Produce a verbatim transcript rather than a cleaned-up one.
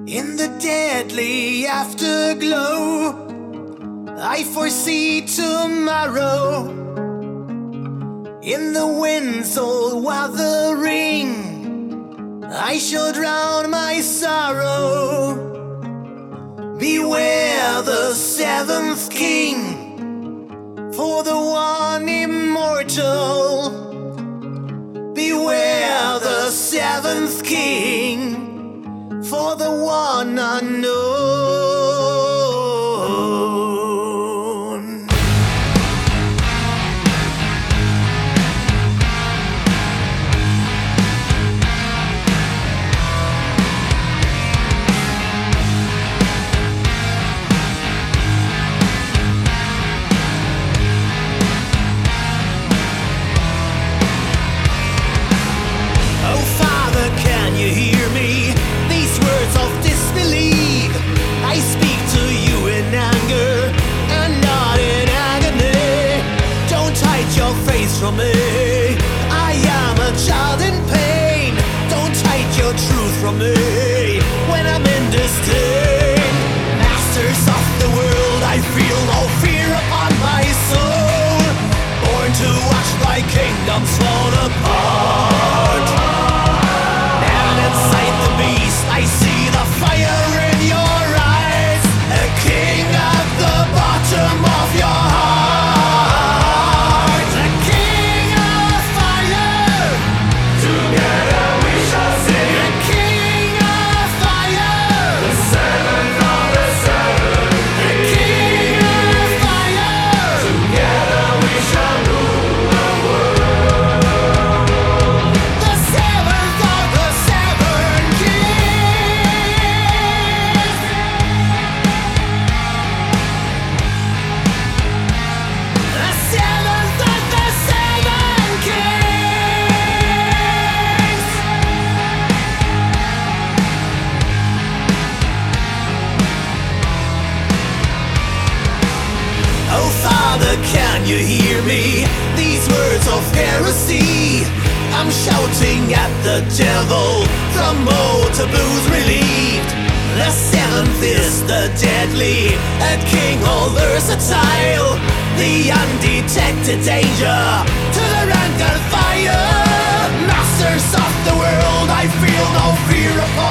In the deadly afterglow, I foresee tomorrow. In the wind's old wuthering, I shall drown my sorrow. Beware the seventh king, for the one immortal. Beware the seventh king, for the one unknown. Oh Father, can you hear me? These words of disbelief, I speak to you in anger and not in agony. Don't hide your face from me, I am a child in pain. Don't hide your truth from me when I'm in disdain. Masters of the world, I feel no fear upon my soul. Born to watch thy kingdoms fall apart. Inside the beast, I see the fire in your eyes, a king at the bottom of your heart, a king of fire. Together we shall sing, a king of fire, the seventh of the seven, a king of fire. Together we shall rule the world, the seventh of the seven kings, the seventh of the seven kings. Oh Father, can you hear me? These words of heresy, I'm shouting at the devil, from all taboos relieved. The seventh is the deadly, a king all versatile, the undetected danger to the rank and fire. Masters of the world, I feel no fear upon